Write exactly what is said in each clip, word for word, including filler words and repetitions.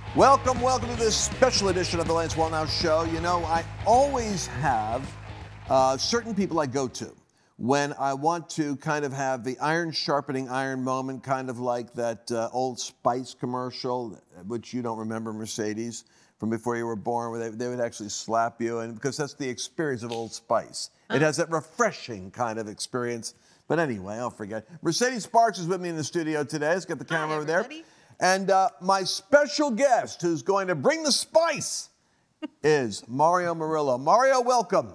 Welcome, welcome to this special edition of the Lance Wallnau Show. You know, I always have uh, certain people I go to when I want to kind of have the iron sharpening iron moment, kind of like that uh, Old Spice commercial, which you don't remember, Mercedes, from before you were born, where they, they would actually slap you, and because that's the experience of Old Spice. It has that refreshing kind of experience. But anyway, I'll forget. Mercedes Sparks is with me in the studio today. Let's get the camera Hi, over there. everybody. And uh, my special guest who's going to bring the spice is Mario Murillo. Mario, welcome.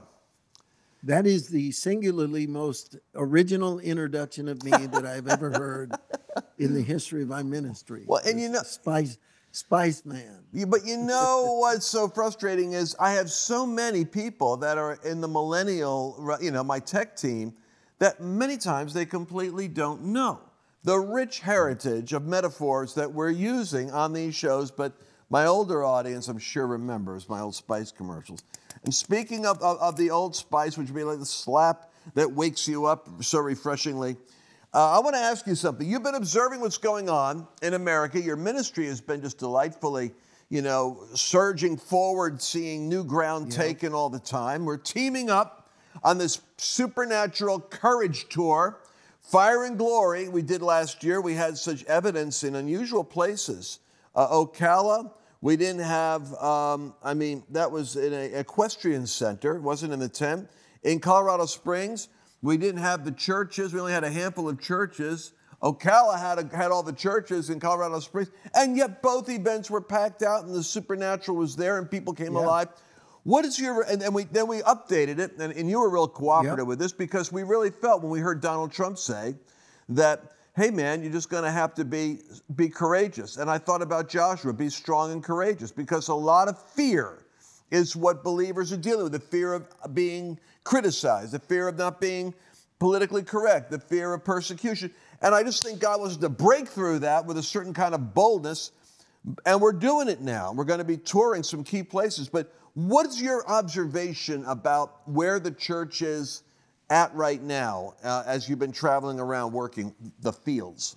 That is the singularly most original introduction of me that I've ever heard in the history of my ministry. Well, and you know, Spice, Spice Man. you, but you know what's so frustrating is I have so many people that are in the millennial, you know, my tech team, that many times they completely don't know the rich heritage of metaphors that we're using on these shows, but my older audience, I'm sure, remembers my Old Spice commercials. And speaking of, of, of the Old Spice, which would be like the slap that wakes you up so refreshingly, uh, I want to ask you something. You've been observing what's going on in America. Your ministry has been just delightfully, you know, surging forward, seeing new ground Yeah. taken all the time. We're teaming up on this supernatural courage tour. Fire and Glory, we did last year. We had such evidence in unusual places. Uh, Ocala, we didn't have, um, I mean, that was in an equestrian center. It wasn't in the tent. In Colorado Springs, we didn't have the churches. We only had a handful of churches. Ocala had, a, had all the churches in Colorado Springs. And yet both events were packed out and the supernatural was there and people came Yeah. alive. What is your, and, and we, then we updated it, and, and you were real cooperative Yep. with this because we really felt when we heard Donald Trump say that, hey man, you're just gonna have to be, be courageous. And I thought about Joshua, be strong and courageous, because a lot of fear is what believers are dealing with, the fear of being criticized, the fear of not being politically correct, the fear of persecution. And I just think God wants us to break through that with a certain kind of boldness, and we're doing it now. We're gonna be touring some key places, but what's your observation about where the church is at right now uh, as you've been traveling around working the fields?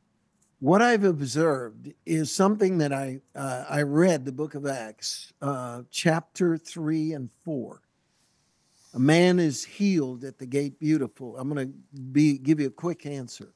What I've observed is something that I uh, I read the book of Acts, uh, chapter three and four. A man is healed at the gate beautiful. I'm going to be give you a quick answer.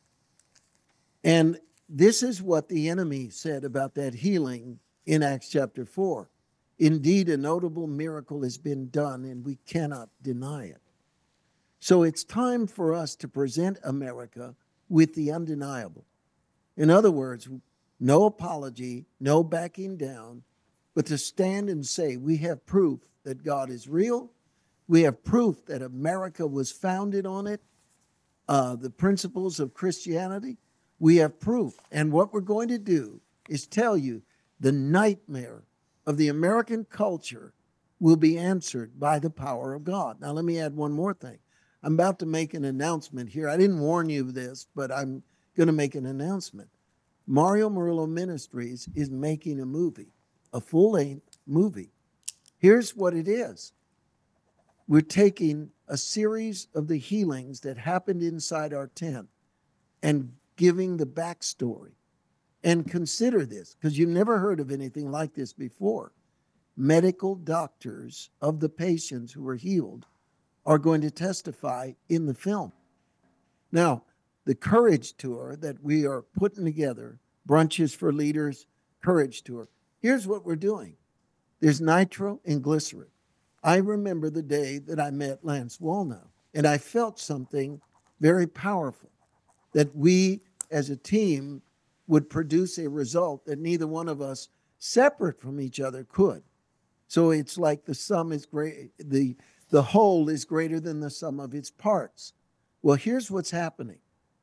And this is what the enemy said about that healing in Acts chapter four. Indeed, a notable miracle has been done, and we cannot deny it. So it's time for us to present America with the undeniable. In other words, no apology, no backing down, but to stand and say, we have proof that God is real. We have proof that America was founded on it, uh, the principles of Christianity. We have proof. And what we're going to do is tell you the nightmare of the American culture will be answered by the power of God. Now, let me add one more thing. I'm about to make an announcement here. I didn't warn you of this, but I'm going to make an announcement. Mario Murillo Ministries is making a movie, a full-length movie. Here's what it is. We're taking a series of the healings that happened inside our tent and giving the backstory. And consider this, because you've never heard of anything like this before. Medical doctors of the patients who were healed are going to testify in the film. Now, the Courage Tour that we are putting together, Brunches for Leaders, Courage Tour, here's what we're doing. There's nitro and glycerin. I remember the day that I met Lance Wallnau, and I felt something very powerful, that we as a team would produce a result that neither one of us separate from each other could. So it's like the sum is great, the, the whole is greater than the sum of its parts. Well, here's what's happening.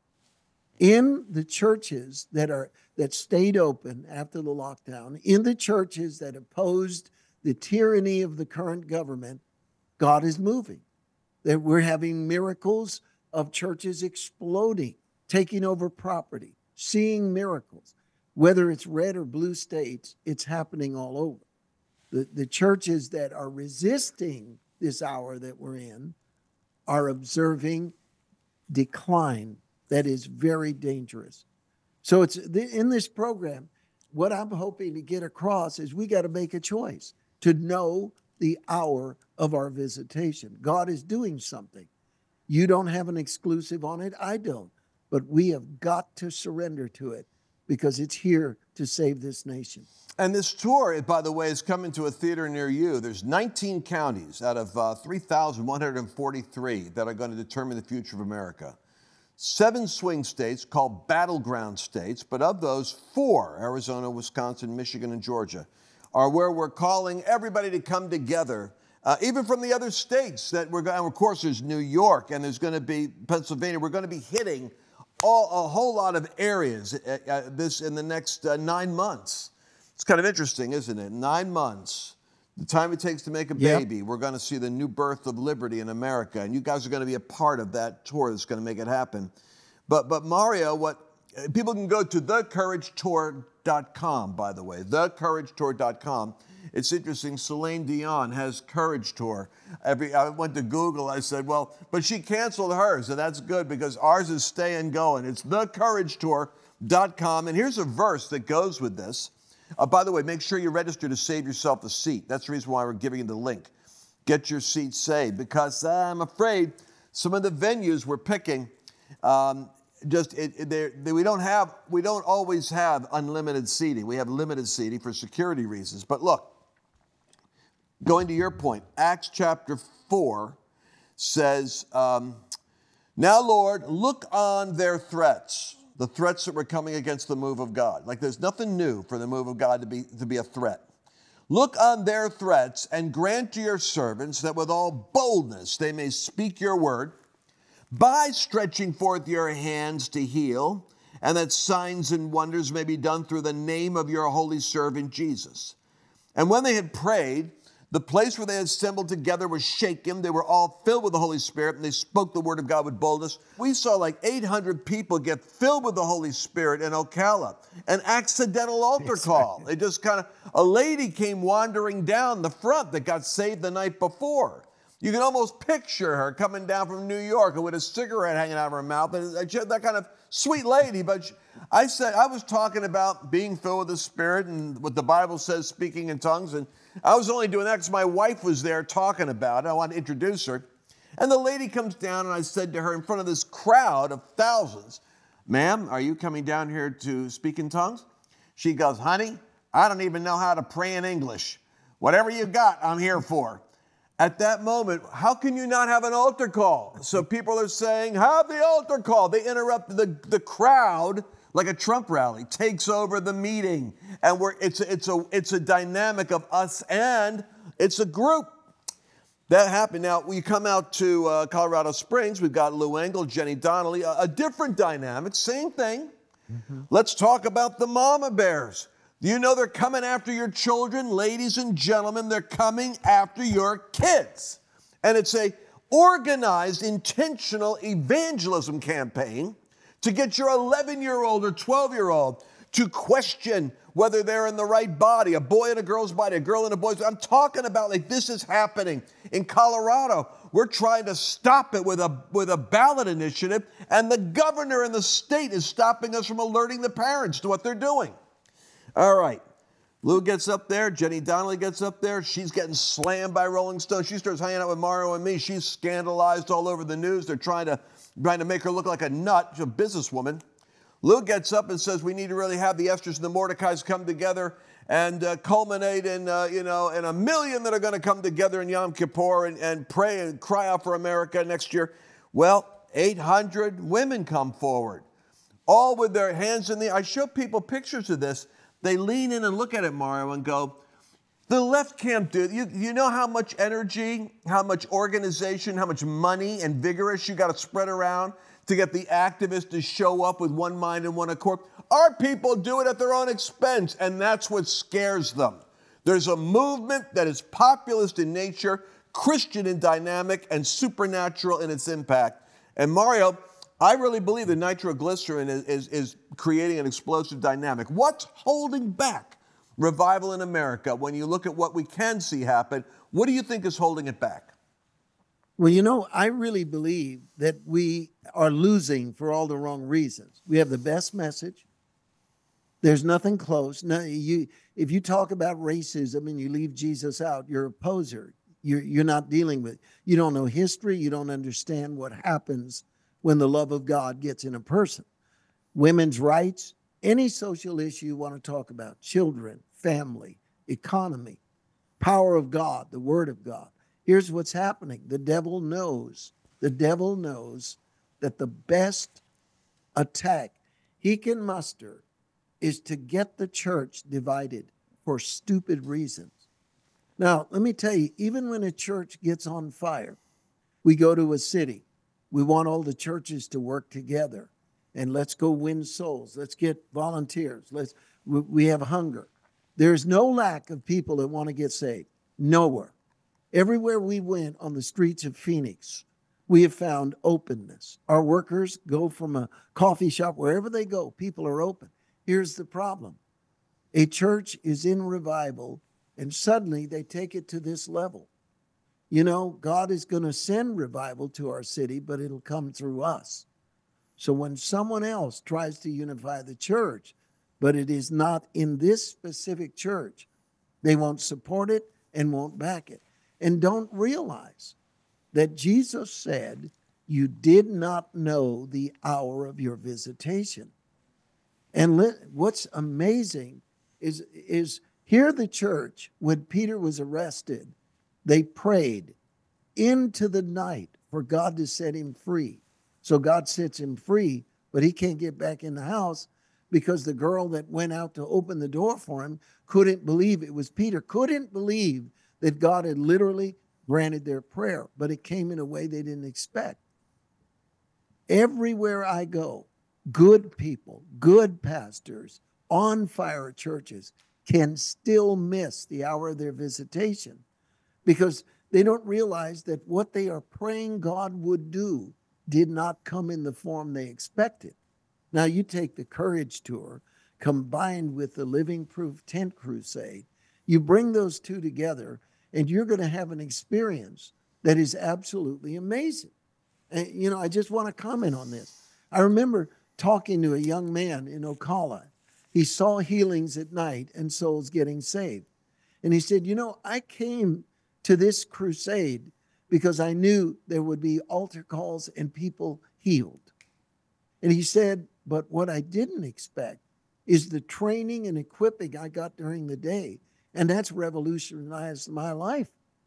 In the churches that are that stayed open after the lockdown, in the churches that opposed the tyranny of the current government, God is moving. That we're having miracles of churches exploding, taking over property, seeing miracles. Whether it's red or blue states, it's happening all over. The, the churches that are resisting this hour that we're in are observing decline that is very dangerous. So it's in this program, what I'm hoping to get across is we got to make a choice to know the hour of our visitation. God is doing something. You don't have an exclusive on it. I don't. But we have got to surrender to it because it's here to save this nation. And this tour, by the way, is coming to a theater near you. There's nineteen counties out of uh, three thousand one hundred forty-three that are going to determine the future of America. Seven swing states called battleground states, but of those, four, Arizona, Wisconsin, Michigan, and Georgia, are where we're calling everybody to come together, uh, even from the other states that we're going, and of course there's New York, and there's going to be Pennsylvania. We're going to be hitting all, a whole lot of areas uh, uh, this in the next uh, nine months. It's kind of interesting, isn't it? Nine months, the time it takes to make a baby, yep. We're going to see the new birth of liberty in America, and you guys are going to be a part of that tour that's going to make it happen. But, but Mario, what people can go to the courage tour dot com, by the way, the courage tour dot com. It's interesting, Celine Dion has Courage Tour. Every, I went to Google, I said, well, but she canceled hers, and that's good because ours is staying going. It's the courage tour dot com, and here's a verse that goes with this. Uh, by the way, make sure you register to save yourself a seat. That's the reason why we're giving you the link. Get your seat saved, because uh, I'm afraid some of the venues we're picking, um, just it, it, they're, they, we don't have, we don't always have unlimited seating. We have limited seating for security reasons. But look, going to your point, Acts chapter four says, um, now, Lord, look on their threats. The threats that were coming against the move of God. Like there's nothing new for the move of God to be, to be a threat. Look on their threats and grant to your servants that with all boldness they may speak your word by stretching forth your hands to heal, and that signs and wonders may be done through the name of your holy servant Jesus. And when they had prayed, the place where they had assembled together was shaken. They were all filled with the Holy Spirit, and they spoke the word of God with boldness. We saw like eight hundred people get filled with the Holy Spirit in Ocala. An accidental altar call. They just kind of, a lady came wandering down the front that got saved the night before. You can almost picture her coming down from New York with a cigarette hanging out of her mouth. And that kind of sweet lady. But she, I said, I was talking about being filled with the Spirit and what the Bible says, speaking in tongues. And I was only doing that because my wife was there talking about it. I wanted to introduce her. And the lady comes down, and I said to her in front of this crowd of thousands, ma'am, are you coming down here to speak in tongues? She goes, honey, I don't even know how to pray in English. Whatever you got, I'm here for. At that moment, how can you not have an altar call? So people are saying, have the altar call. They interrupt the, the crowd like a Trump rally, takes over the meeting. And we're, it's, a, it's, a, it's a dynamic of us, and it's a group. That happened. Now, we come out to uh, Colorado Springs. We've got Lou Engle, Jenny Donnelly, a, a different dynamic, same thing. Mm-hmm. Let's talk about the mama bears. Do you know they're coming after your children? Ladies and gentlemen, they're coming after your kids. And it's a organized, intentional evangelism campaign to get your eleven-year-old or twelve-year-old to question whether they're in the right body, a boy in a girl's body, a girl in a boy's body. I'm talking about like this is happening in Colorado. We're trying to stop it with a, with a ballot initiative, and the governor in the state is stopping us from alerting the parents to what they're doing. All right. Lou gets up there. Jenny Donnelly gets up there. She's getting slammed by Rolling Stone. She starts hanging out with Mario and me. She's scandalized all over the news. They're trying to, trying to make her look like a nut. She's a businesswoman. Lou gets up and says we need to really have the Esthers and the Mordecais come together and uh, culminate in, uh, you know, in a million that are going to come together in Yom Kippur and, and pray and cry out for America next year. Well, eight hundred women come forward, all with their hands in the, I show people pictures of this. They lean in and look at it, Mario, and go, the left can't do it. You, you know how much energy, how much organization, how much money and vigorous you got to spread around to get the activists to show up with one mind and one accord? Our people do it at their own expense, and that's what scares them. There's a movement that is populist in nature, Christian in dynamic, and supernatural in its impact. And Mario, I really believe that nitroglycerin is, is, is creating an explosive dynamic. What's holding back revival in America when you look at what we can see happen? What do you think is holding it back? Well, you know, I really believe that we are losing for all the wrong reasons. We have the best message. There's nothing close. No, you, if you talk about racism and you leave Jesus out, you're a poser. You're, you're not dealing with, you don't know history. You don't understand what happens when the love of God gets in a person. Women's rights, any social issue you want to talk about, children, family, economy, power of God, the word of God. Here's what's happening. The devil knows, the devil knows that the best attack he can muster is to get the church divided for stupid reasons. Now, let me tell you, even when a church gets on fire, we go to a city. We want all the churches to work together, and let's go win souls. Let's get volunteers. Let's, we have hunger. There's no lack of people that want to get saved. Nowhere. Everywhere we went on the streets of Phoenix, we have found openness. Our workers go from a coffee shop, wherever they go, people are open. Here's the problem. A church is in revival, and suddenly they take it to this level. You know, God is going to send revival to our city, but it'll come through us. So when someone else tries to unify the church, but it is not in this specific church, they won't support it and won't back it. And don't realize that Jesus said, you did not know the hour of your visitation. And let, what's amazing is, is here the church, when Peter was arrested, they prayed into the night for God to set him free. So God sets him free, but he can't get back in the house because the girl that went out to open the door for him couldn't believe it was Peter, couldn't believe that God had literally granted their prayer, but it came in a way they didn't expect. Everywhere I go, good people, good pastors, on fire churches can still miss the hour of their visitation because they don't realize that what they are praying God would do did not come in the form they expected. Now you take the Courage Tour combined with the Living Proof Tent Crusade, you bring those two together and you're going to have an experience that is absolutely amazing. And, you know, I just want to comment on this. I remember talking to a young man in Ocala. He saw healings at night and souls getting saved. And he said, you know, I came to this crusade because I knew there would be altar calls and people healed. And he said, but what I didn't expect is the training and equipping I got during the day. And that's revolutionized my life.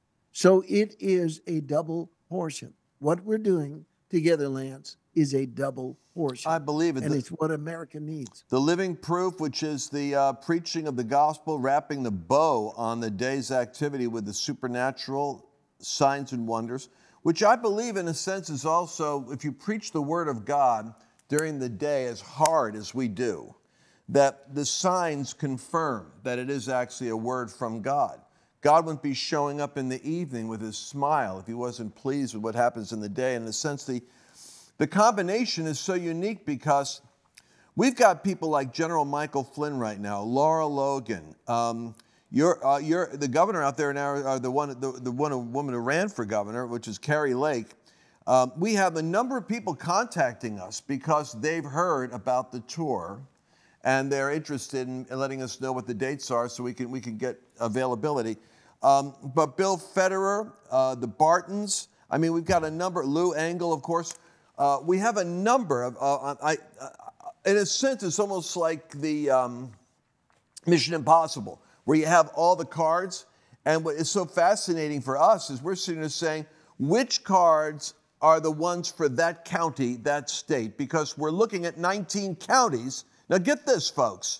So it is a double portion. What we're doing together, Lance, is a double portion. I believe it. And the, it's what America needs. The Living Proof, which is the uh, preaching of the gospel, wrapping the bow on the day's activity with the supernatural signs and wonders, which I believe in a sense is also, if you preach the word of God during the day as hard as we do, that the signs confirm that it is actually a word from God. God wouldn't be showing up in the evening with his smile if he wasn't pleased with what happens in the day. In a sense, the, the combination is so unique because we've got people like General Michael Flynn right now, Laura Logan. Um, you're, uh, you're the governor out there now, uh, the one, the, the one woman who ran for governor, which is Carrie Lake. Um, we have a number of people contacting us because they've heard about the tour and they're interested in letting us know what the dates are so we can, we can get availability. Um, but Bill Federer, uh, the Bartons, I mean, we've got a number, Lou Engle, of course. Uh, we have a number of, uh, I, uh, in a sense, it's almost like the um, Mission Impossible, where you have all the cards. And what is so fascinating for us is we're sitting there saying, which cards are the ones for that county, that state? Because we're looking at nineteen counties. Now get this, folks.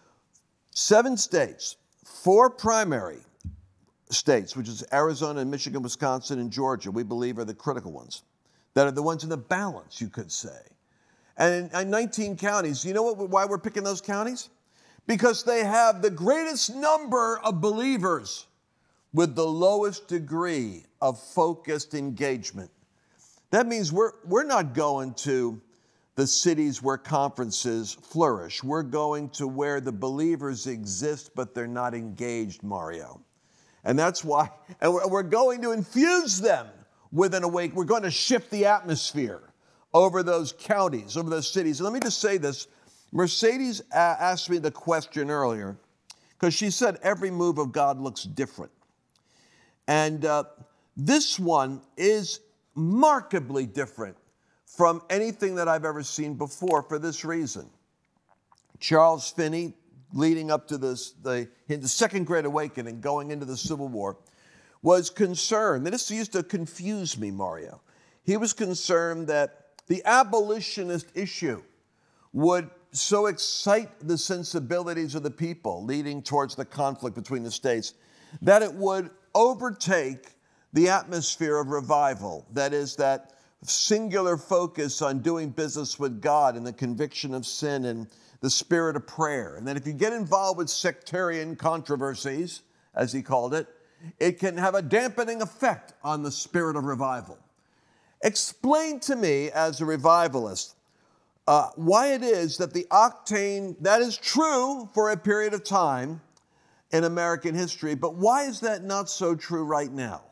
Seven states, four primary states, which is Arizona and Michigan, Wisconsin, and Georgia, we believe are the critical ones, that are the ones in the balance, you could say. And in, in nineteen counties, you know what, why we're picking those counties? Because they have the greatest number of believers with the lowest degree of focused engagement. That means we're, we're not going to the cities where conferences flourish. We're going to where the believers exist, but they're not engaged, Mario. And that's why, and we're going to infuse them with an awake. We're going to shift the atmosphere over those counties, over those cities. And let me just say this. Mercedes a- asked me the question earlier because she said every move of God looks different. And uh, this one is markedly different from anything that I've ever seen before for this reason. Charles Finney, leading up to this, the, the Second Great Awakening, going into the Civil War, was concerned, and this used to confuse me, Mario. He was concerned that the abolitionist issue would so excite the sensibilities of the people, leading towards the conflict between the states, that it would overtake the atmosphere of revival. That is, that singular focus on doing business with God and the conviction of sin and the spirit of prayer. And that if you get involved with sectarian controversies, as he called it, it can have a dampening effect on the spirit of revival. Explain to me, as a revivalist, uh, why it is that the octane, that is true for a period of time in American history, but why is that not so true right now?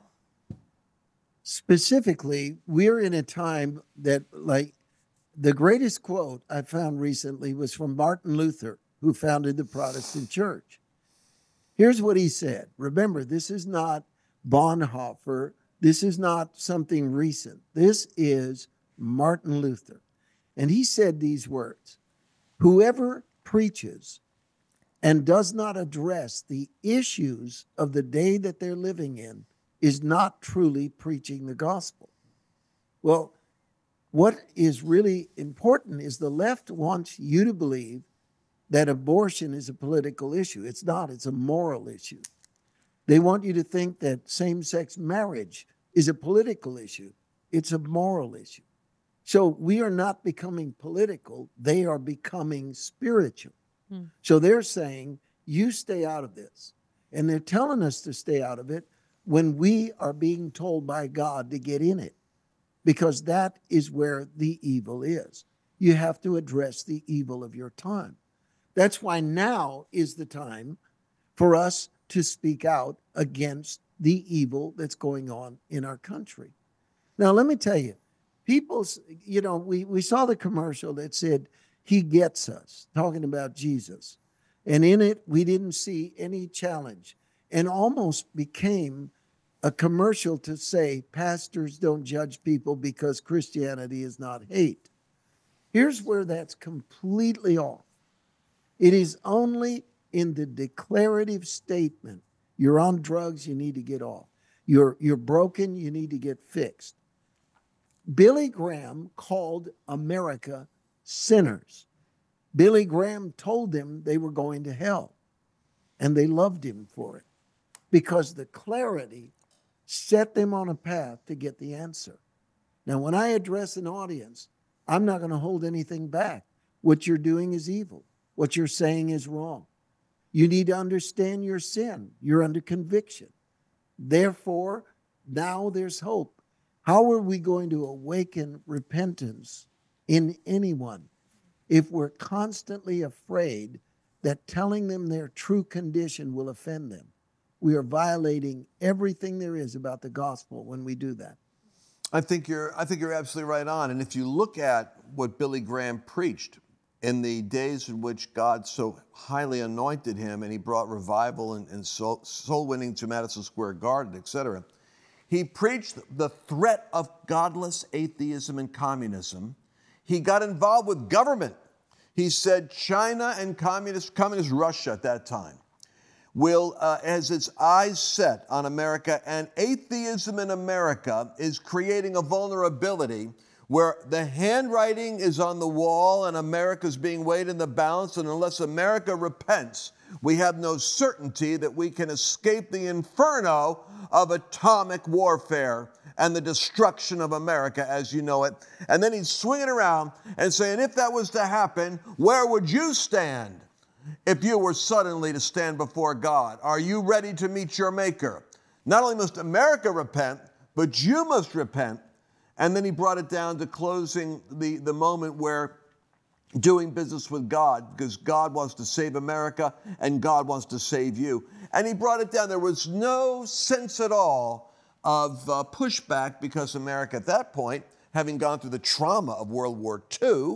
Specifically, we're in a time that, like, the greatest quote I found recently was from Martin Luther, who founded the Protestant Church. Here's what he said. Remember, this is not Bonhoeffer. This is not something recent. This is Martin Luther. And he said these words: whoever preaches and does not address the issues of the day that they're living in is not truly preaching the gospel. Well, what is really important is the left wants you to believe that abortion is a political issue. It's not. It's a moral issue. They want you to think that same-sex marriage is a political issue. It's a moral issue. So we are not becoming political. They are becoming spiritual. Hmm. So they're saying, you stay out of this. And they're telling us to stay out of it when we are being told by God to get in it, because that is where the evil is. You have to address the evil of your time. That's why now is the time for us to speak out against the evil that's going on in our country. Now, let me tell you, people, you know, we, we saw the commercial that said, he gets us, talking about Jesus. And in it, we didn't see any challenge, and almost became a commercial to say, pastors don't judge people because Christianity is not hate. Here's where that's completely off. It is only in the declarative statement, you're on drugs, you need to get off. You're, you're broken, you need to get fixed. Billy Graham called America sinners. Billy Graham told them they were going to hell, and they loved him for it, because the clarity set them on a path to get the answer. Now, when I address an audience, I'm not going to hold anything back. What you're doing is evil. What you're saying is wrong. You need to understand your sin. You're under conviction. Therefore, now there's hope. How are we going to awaken repentance in anyone if we're constantly afraid that telling them their true condition will offend them? We are violating everything there is about the gospel when we do that. I think you're, I think you're absolutely right on. And if you look at what Billy Graham preached in the days in which God so highly anointed him and he brought revival and, and soul, soul winning to Madison Square Garden, et cetera, he preached the threat of godless atheism and communism. He got involved with government. He said China and communist, communist Russia at that time will, uh, has its eyes set on America, and atheism in America is creating a vulnerability where the handwriting is on the wall and America's being weighed in the balance, and unless America repents, we have no certainty that we can escape the inferno of atomic warfare and the destruction of America as you know it. And then he's swinging around and saying, if that was to happen, where would you stand if you were suddenly to stand before God? Are you ready to meet your Maker? Not only must America repent, but you must repent. And then he brought it down to closing the, the moment where doing business with God, because God wants to save America and God wants to save you. And he brought it down. There was no sense at all of uh, pushback, because America at that point, having gone through the trauma of World War Two,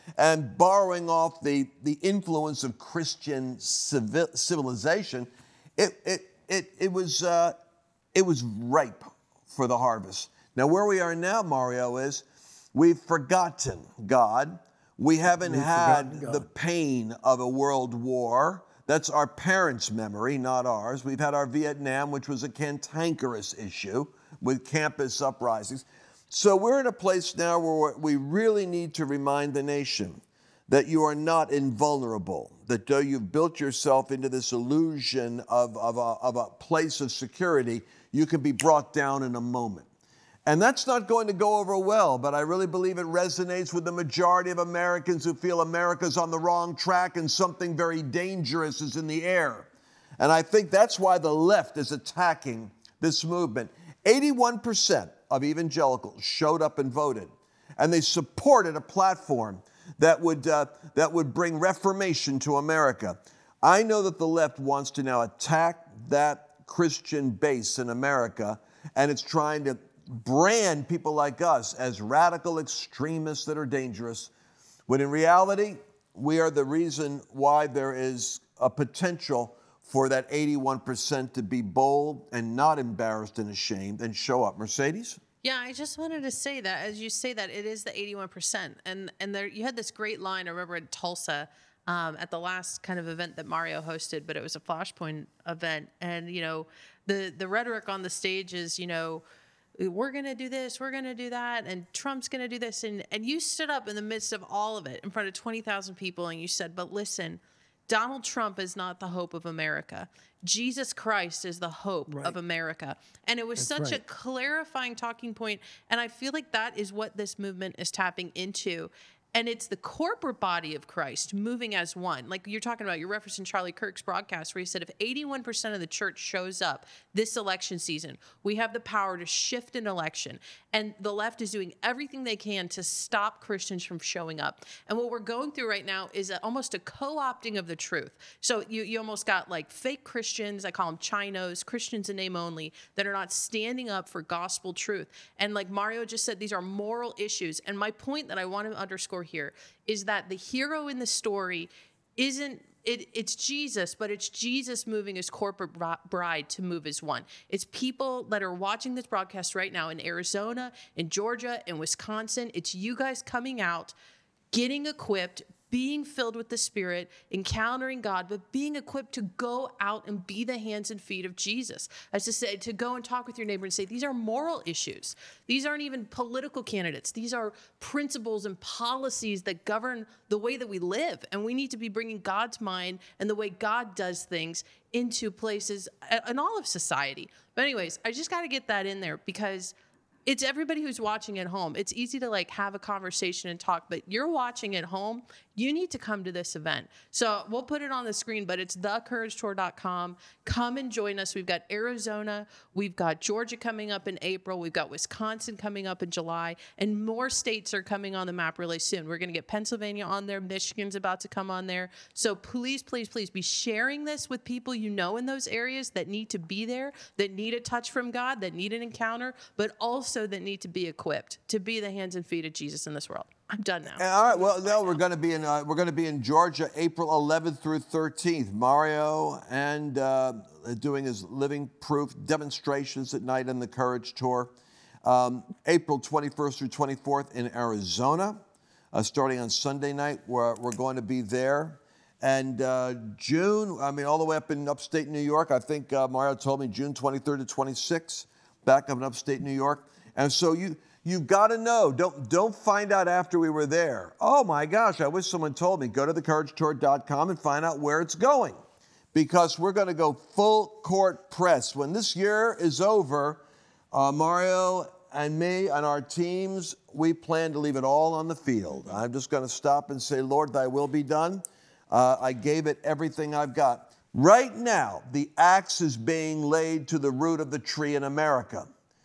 and borrowing off the, the influence of Christian civil, civilization, it, it, it, it, was, uh, it was ripe for the harvest. Now, where we are now, Mario, is we've forgotten God. We haven't we've had the pain of a world war. That's our parents' memory, not ours. We've had our Vietnam, which was a cantankerous issue with campus uprisings. So we're in a place now where we really need to remind the nation that you are not invulnerable, that though you've built yourself into this illusion of, of, a, of a place of security, you can be brought down in a moment. And that's not going to go over well, but I really believe it resonates with the majority of Americans who feel America's on the wrong track and something very dangerous is in the air. And I think that's why the left is attacking this movement. eighty-one percent of evangelicals showed up and voted, and they supported a platform that would, uh, that would bring reformation to America. I know that the left wants to now attack that Christian base in America, and it's trying to brand people like us as radical extremists that are dangerous, when in reality, we are the reason why there is a potential for that eighty-one percent to be bold and not embarrassed and ashamed and show up. Mercedes? Yeah, I just wanted to say that, as you say that, it is the eighty-one percent. And and there you had this great line, I remember in Tulsa, um, at the last kind of event that Mario hosted, but it was a Flashpoint event. And, you know, the, the rhetoric on the stage is, you know, we're going to do this, we're going to do that, and Trump's going to do this. And, and you stood up in the midst of all of it in front of twenty thousand people, and you said, but listen, Donald Trump is not the hope of America. Jesus Christ is the hope right. of America. And it was That's such right. a clarifying talking point, and I feel like that is what this movement is tapping into. And it's the corporate body of Christ moving as one. Like you're talking about, you're referencing Charlie Kirk's broadcast where he said if eighty-one percent of the church shows up this election season, we have the power to shift an election. And the left is doing everything they can to stop Christians from showing up. And what we're going through right now is a, almost a co-opting of the truth. So you, you almost got like fake Christians, I call them Chinos, Christians in name only, that are not standing up for gospel truth. And like Mario just said, these are moral issues. And my point that I want to underscore here is that the hero in the story isn't it, it's Jesus, but it's Jesus moving his corporate bride to move as one. It's people that are watching this broadcast right now in Arizona, in Georgia, in Wisconsin. It's you guys coming out, getting equipped, being filled with the Spirit, encountering God, but being equipped to go out and be the hands and feet of Jesus. As to say, to go and talk with your neighbor and say, these are moral issues. These aren't even political candidates. These are principles and policies that govern the way that we live. And we need to be bringing God's mind and the way God does things into places in all of society. But anyways, I just got to get that in there because it's everybody who's watching at home. It's easy to like have a conversation and talk, but you're watching at home. You need to come to this event. So we'll put it on the screen, but it's the courage tour dot com. Come and join us. We've got Arizona. We've got Georgia coming up in April. We've got Wisconsin coming up in July, and more states are coming on the map really soon. We're going to get Pennsylvania on there. Michigan's about to come on there. So please, please, please be sharing this with people you know in those areas that need to be there, that need a touch from God, that need an encounter, but also that need to be equipped to be the hands and feet of Jesus in this world. I'm done now. All right. Well, no, we're going to be in uh, we're going to be in Georgia, April eleventh through thirteenth. Mario and uh, doing his living proof demonstrations at night on the Courage Tour. Um, April twenty-first through twenty-fourth in Arizona, uh, starting on Sunday night. We're we're going to be there. And uh, June, I mean, all the way up in upstate New York. I think uh, Mario told me June twenty-third to twenty-sixth, back up in upstate New York. And so you. You've got to know. Don't, don't find out after we were there. Oh, my gosh, I wish someone told me. Go to the courage tour dot com and find out where it's going, because we're going to go full court press. When this year is over, uh, Mario and me and our teams, we plan to leave it all on the field. I'm just going to stop and say, Lord, thy will be done. Uh, I gave it everything I've got. Right now, the axe is being laid to the root of the tree in America.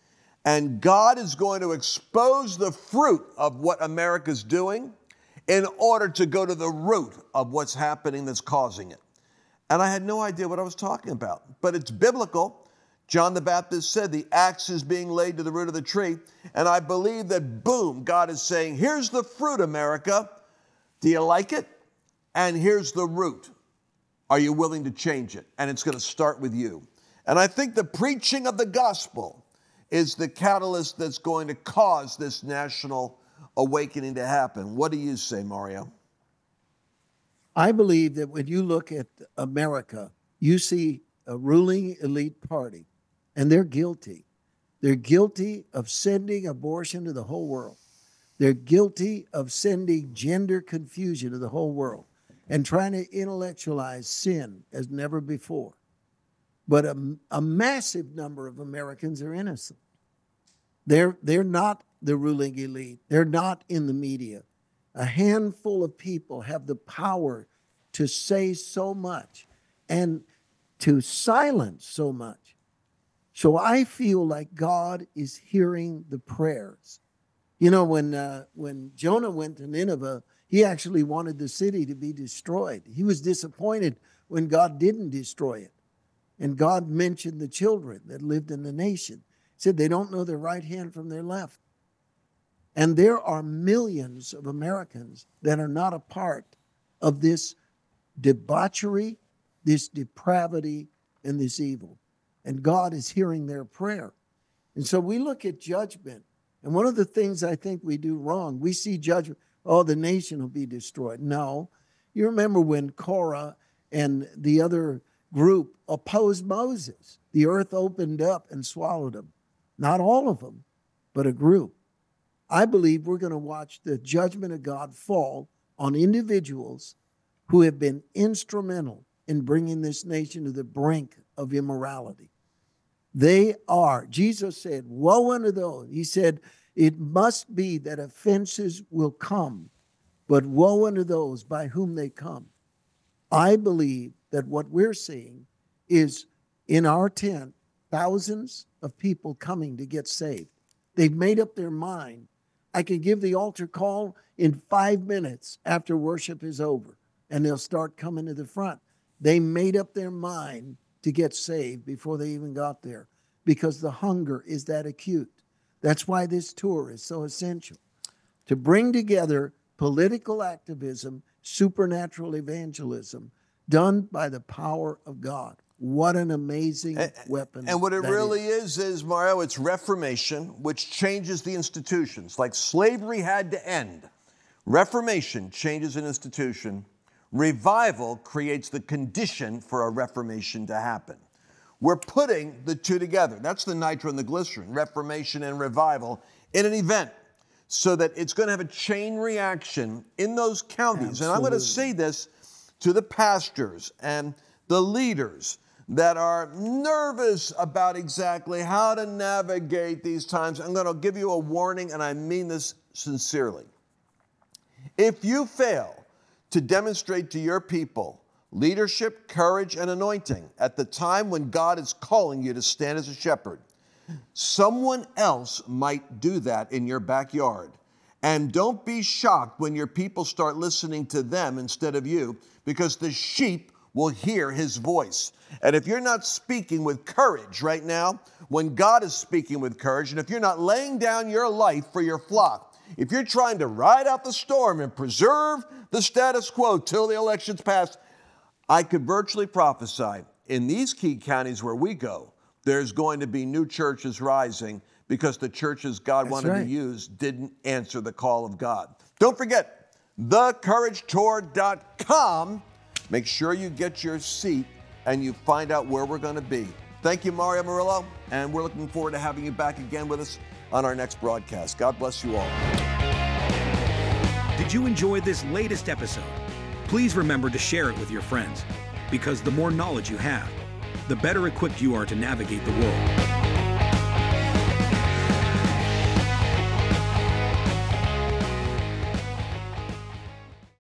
And God is going to expose the fruit of what America's doing in order to go to the root of what's happening that's causing it. And I had no idea what I was talking about, but it's biblical. John the Baptist said the axe is being laid to the root of the tree. And I believe that, boom, God is saying, here's the fruit, America. Do you like it? And here's the root. Are you willing to change it? And it's going to start with you. And I think the preaching of the gospel is the catalyst that's going to cause this national awakening to happen. What do you say, Mario? I believe that when you look at America, you see a ruling elite party, and they're guilty. They're guilty of sending abortion to the whole world. They're guilty of sending gender confusion to the whole world and trying to intellectualize sin as never before. But a, a massive number of Americans are innocent. They're, they're not the ruling elite. They're not in the media. A handful of people have the power to say so much and to silence so much. So I feel like God is hearing the prayers. You know, when uh, when Jonah went to Nineveh, he actually wanted the city to be destroyed. He was disappointed when God didn't destroy it. And God mentioned the children that lived in the nation. He said they don't know their right hand from their left. And there are millions of Americans that are not a part of this debauchery, this depravity, and this evil. And God is hearing their prayer. And so we look at judgment. And one of the things I think we do wrong, we see judgment, oh, the nation will be destroyed. No. You remember when Korah and the other group opposed Moses. The earth opened up and swallowed them. Not all of them, but a group. I believe we're going to watch the judgment of God fall on individuals who have been instrumental in bringing this nation to the brink of immorality. They are, Jesus said, woe unto those. He said, it must be that offenses will come, but woe unto those by whom they come. I believe that what we're seeing is in our tent, thousands of people coming to get saved. They've made up their mind. I can give the altar call in five minutes after worship is over, and they'll start coming to the front. They made up their mind to get saved before they even got there because the hunger is that acute. That's why this tour is so essential, to bring together political activism, supernatural evangelism, done by the power of God. What an amazing and, weapon. And what it really is. is, is, Mario, it's reformation, which changes the institutions. Like slavery had to end. Reformation changes an institution. Revival creates the condition for a reformation to happen. We're putting the two together. That's the nitro and the glycerin, reformation and revival, in an event so that it's going to have a chain reaction in those counties. Absolutely. And I'm going to say this to the pastors and the leaders that are nervous about exactly how to navigate these times. I'm going to give you a warning, and I mean this sincerely. If you fail to demonstrate to your people leadership, courage, and anointing at the time when God is calling you to stand as a shepherd, someone else might do that in your backyard. And don't be shocked when your people start listening to them instead of you, because the sheep will hear his voice. And if you're not speaking with courage right now, when God is speaking with courage, and if you're not laying down your life for your flock, if you're trying to ride out the storm and preserve the status quo till the election's passed, I could virtually prophesy in these key counties where we go, there's going to be new churches rising because the churches God That's wanted right. to use didn't answer the call of God. Don't forget, the courage tour dot com. Make sure you get your seat and you find out where we're going to be. Thank you, Mario Murillo, and we're looking forward to having you back again with us on our next broadcast. God bless you all. Did you enjoy this latest episode? Please remember to share it with your friends, because the more knowledge you have, the better equipped you are to navigate the world.